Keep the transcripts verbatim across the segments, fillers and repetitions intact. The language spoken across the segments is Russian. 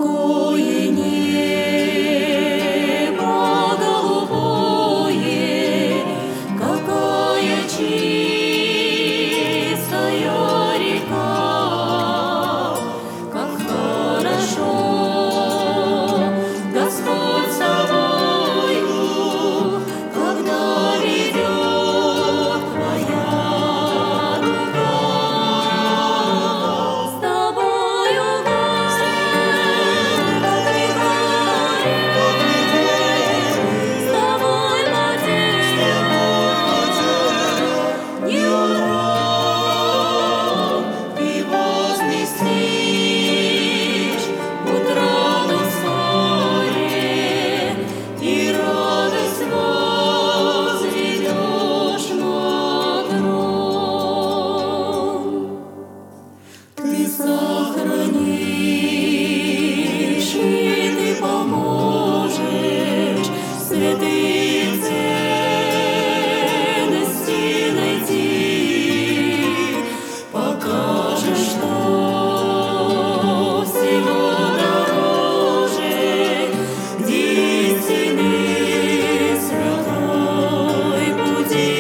Какое небо голубое, какая чистая река, как хорошо Господь с тобою, когда ведет твоя рука. С тобою ты сохранишь и ты поможешь святые ценности найти, покажешь, что всего дороже к истины святой пути.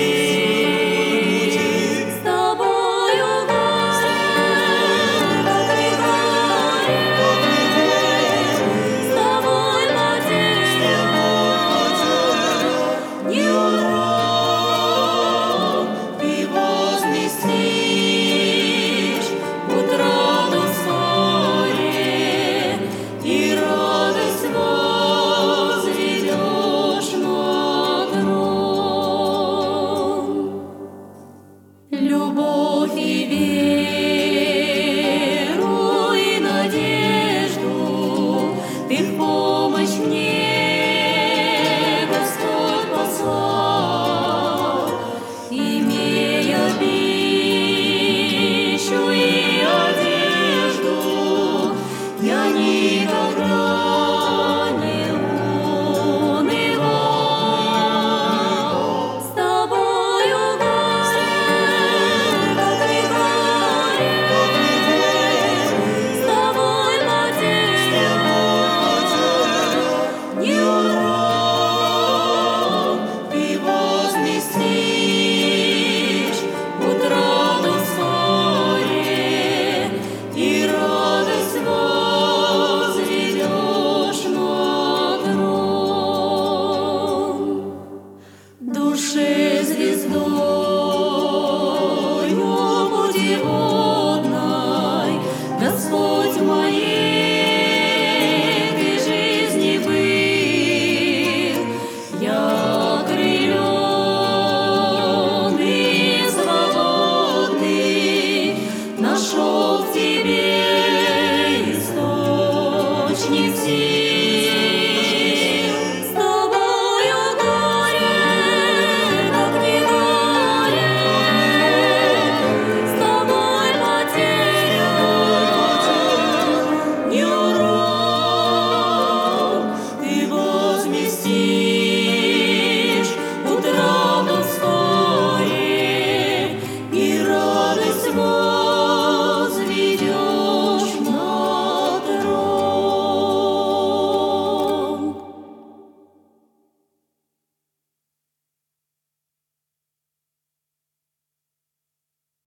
С тобою любовь и веру и надежду ты в помощь мне, Господь, послал, имея пищу и одежду, я никогда не унывал. С тобою душе звездой.